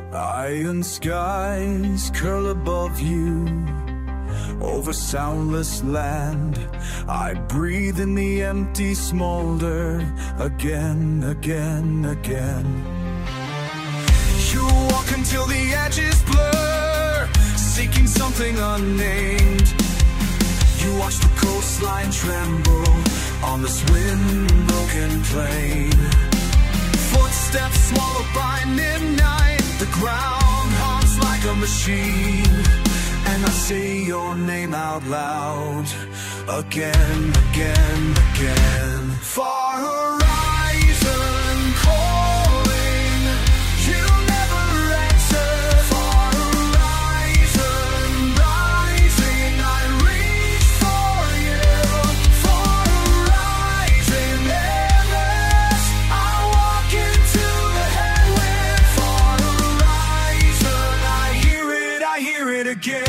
Iron skies curl above you, over soundless land. I breathe in the empty smolder again, again, again. You walk until the edges blur, seeking something unnamed. You watch the coastline tremble on this wind-broken plain. Footsteps swallowed by midnight, the ground hums like a machine. And I say your name out loud, again, again, again. Far horizon calling, you never answer. Far horizon rising, I reach for you. Far horizon endless, I walk into the headwind. Far horizon, I hear it again.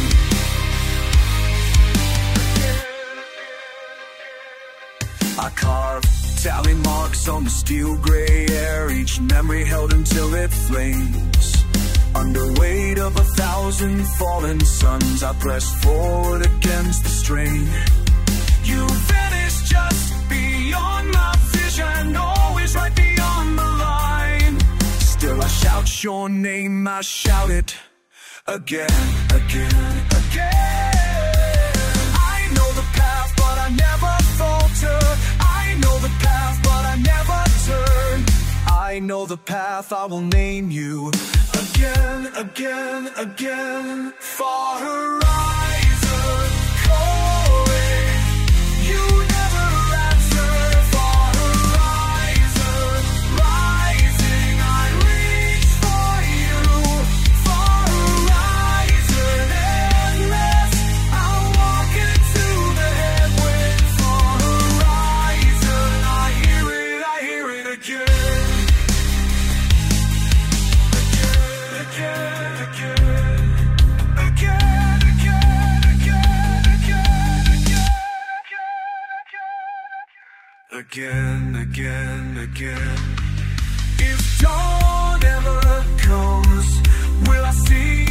I carve tally marks on the steel gray air, each memory held until it flames. Under weight of 1,000 fallen suns, I press forward against the strain. You vanish just beyond my vision, always right beyond the line. Still I shout your name, I shout it again, again, again. I know the path, but I never falter. I know the path, but I never turn. I know the path, I will name you again, again, again. Far horizon calling, you never answer. Far horizon rising, I reach for you. Far horizon endless, I walk into the headwind. Far horizon, I hear it again. Again, again, again. If dawn ever comes, will I see